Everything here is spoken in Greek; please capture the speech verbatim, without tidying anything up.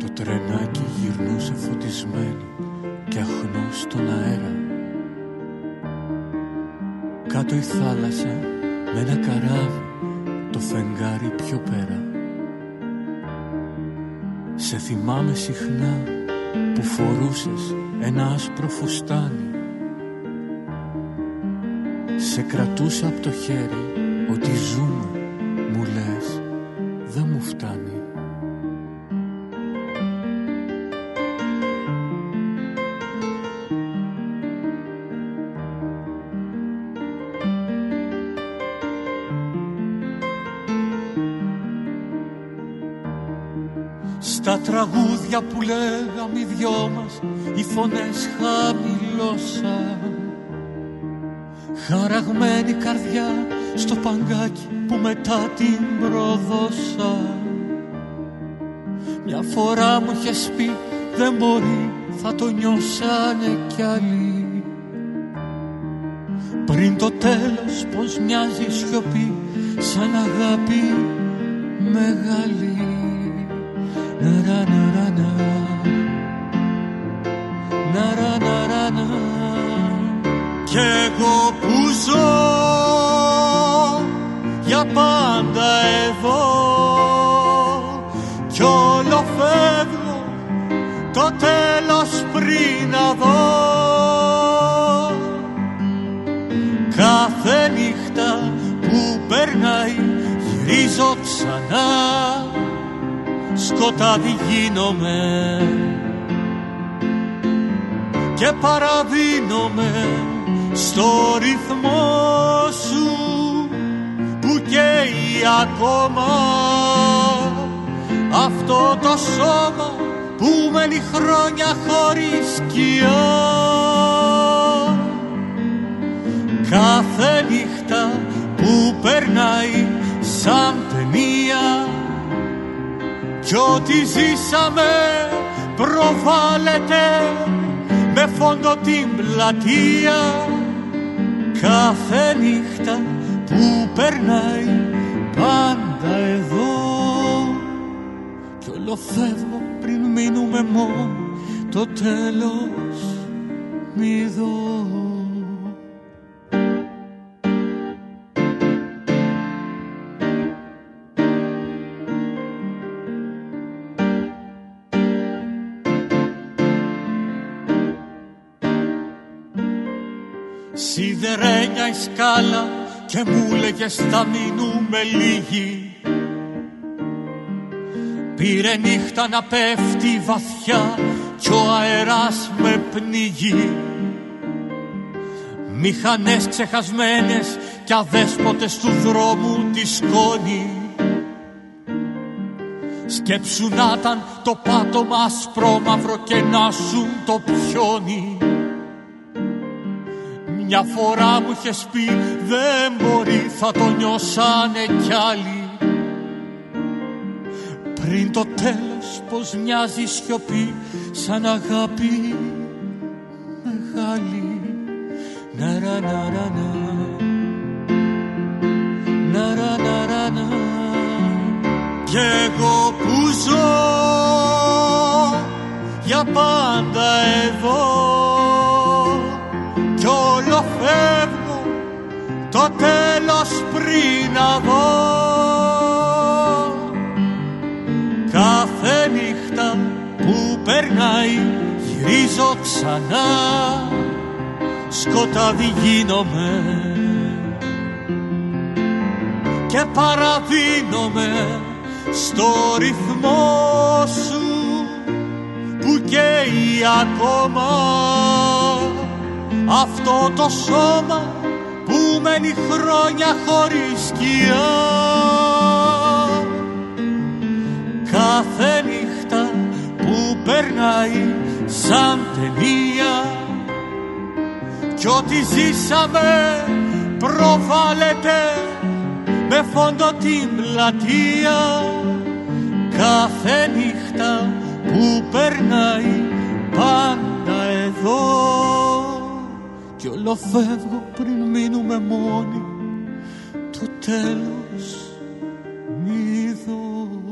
Το τρενάκι γυρνούσε φωτισμένο και αχνό στον αέρα. Κάτω η θάλασσα με ένα καράβι, το φεγγάρι πιο πέρα. Σε θυμάμαι συχνά που φορούσες ένα άσπρο φουστάνι. Σε κρατούσα από το χέρι, ότι ζούμε, μου λες, δεν μου φτάνει. Στα τραγούδια που λέγαμε οι δυο μας, οι φωνές χαμηλώσαν. Χαραγμένη καρδιά στο παγκάκι που μετά την προδώσα. Μια φορά μου είχες πει δεν μπορεί, θα το νιώσανε κι άλλοι. Πριν το τέλος πως μοιάζει σιωπή σαν αγάπη μεγάλη. Ναραραρανα, ναραραρανα. Κι εγώ που ζω για πάντα εδώ κι όλο φεύγω το τέλος πριν να δω. Κάθε νύχτα που περνάει γυρίζω ξανά, σκοτάδι γίνομαι και παραδίνομαι στο ρυθμό σου που καίει ακόμα αυτό το σώμα που μένει χρόνια χωρίς σκιά. Κάθε νύχτα που περνάει σαν ταινία κι ό,τι ζήσαμε προβάλλεται με φόντο την πλατεία. Κάθε νύχτα που περνάει πάντα εδώ κι όλο φεύγω πριν μείνουμε μόνο το τέλος μη δω. Σιδερένια η σκάλα και μου λέγες θα μείνουμε λίγοι. Πήρε νύχτα να πέφτει βαθιά κι ο αέρας με πνίγει. Μηχανές ξεχασμένες κι αδέσποτες του δρόμου τη σκόνη. Σκέψου να ήταν το πάτωμα ασπρόμαυρο και να σου το πιόνι. Μια φορά μου είχες πει δεν μπορεί, θα το νιώσανε κι άλλοι. Πριν το τέλος πως μοιάζει σιωπή σαν αγάπη μεγάλη. Ναραραρανα, ναραραρανα. Κι εγώ που ζω για πάντα εδώ κι όλο φεύγω το τέλος πριν να δω. Κάθε νύχτα που περνάει γυρίζω ξανά, σκοτάδι γίνομαι και παραδίνομαι στο ρυθμό σου που καίει ακόμα αυτό το σώμα που μένει χρόνια χωρίς σκιά. Κάθε νύχτα που περνάει σαν ταινία κι ό,τι ζήσαμε προβάλλεται με φόντο την πλατεία. Κάθε νύχτα που περνάει πάντα εδώ κι όλο φεύγω πριν μείνουμε μόνοι, το τέλος μη δω.